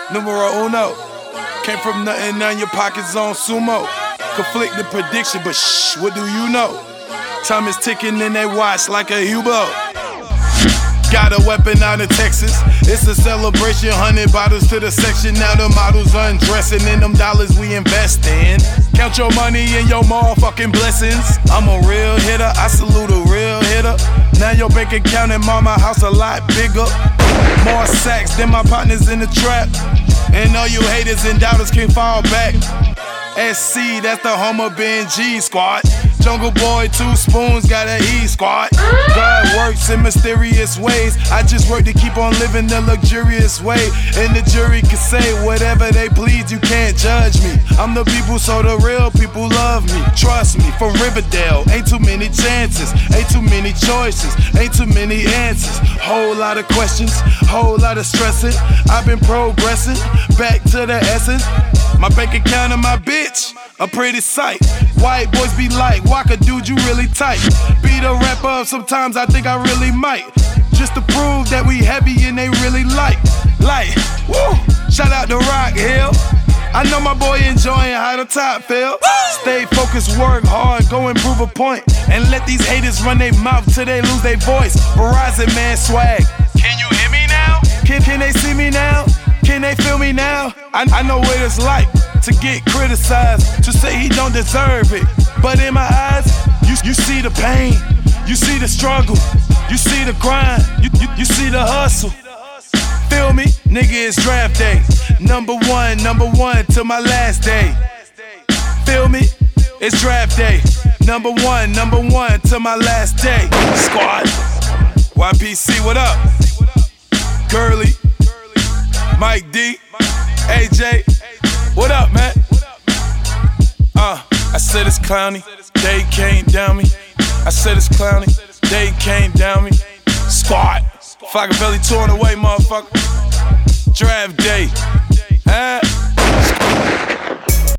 Numero uno. Came from nothing, now your pockets on sumo. Conflicting prediction, but shh, what do you know? Time is ticking and they watch like a U-boat. Got a weapon out in Texas. It's a celebration, 100 bottles to the section. Now the models undressing in them dollars we invest in. Count your money and your motherfucking blessings. I'm a real hitter, I salute a real hitter. Now your bank account and mama house a lot bigger. More sacks than my partners in the trap. And all you haters and doubters can fall back. SC, that's the home of Ben G squad. Jungle Boy, 2 spoons, got a E squad. God works in mysterious ways. I just work to keep on living the luxurious way. And the jury can say whatever they please, you can't judge me. I'm the people, so the real people love me. Trust me, from Riverdale, ain't too many chances, ain't too many choices, ain't too many answers. Whole lot of questions, whole lot of stressing. I've been progressing, back to the essence. My bank account and my bitch, a pretty sight. White boys be like, Waka dude, you really tight. Beat a rapper up, sometimes I think I really might. Just to prove that we heavy and they really like, woo. Shout out to Rock Hill. I know my boy enjoying how the top feel. Stay focused, work hard, go and prove a point. And let these haters run their mouth till they lose their voice. Verizon man swag. Can you hear me now? Can they see me now? Can they feel me now? I know what it's like to get criticized, to say he don't deserve it. But in my eyes, you see the pain, you see the struggle, you see the grind, you see the hustle. Feel me? Nigga, it's draft day. Number one till my last day. Feel me? It's draft day. Number one till my last day. Squad. YPC, what up? Curly. Mike D, AJ, what up, man? I said it's clowny, they came down me. I said it's clowny, they came down me. Squad, Fogger Belly 2 on the way, motherfucker. Draft day, huh?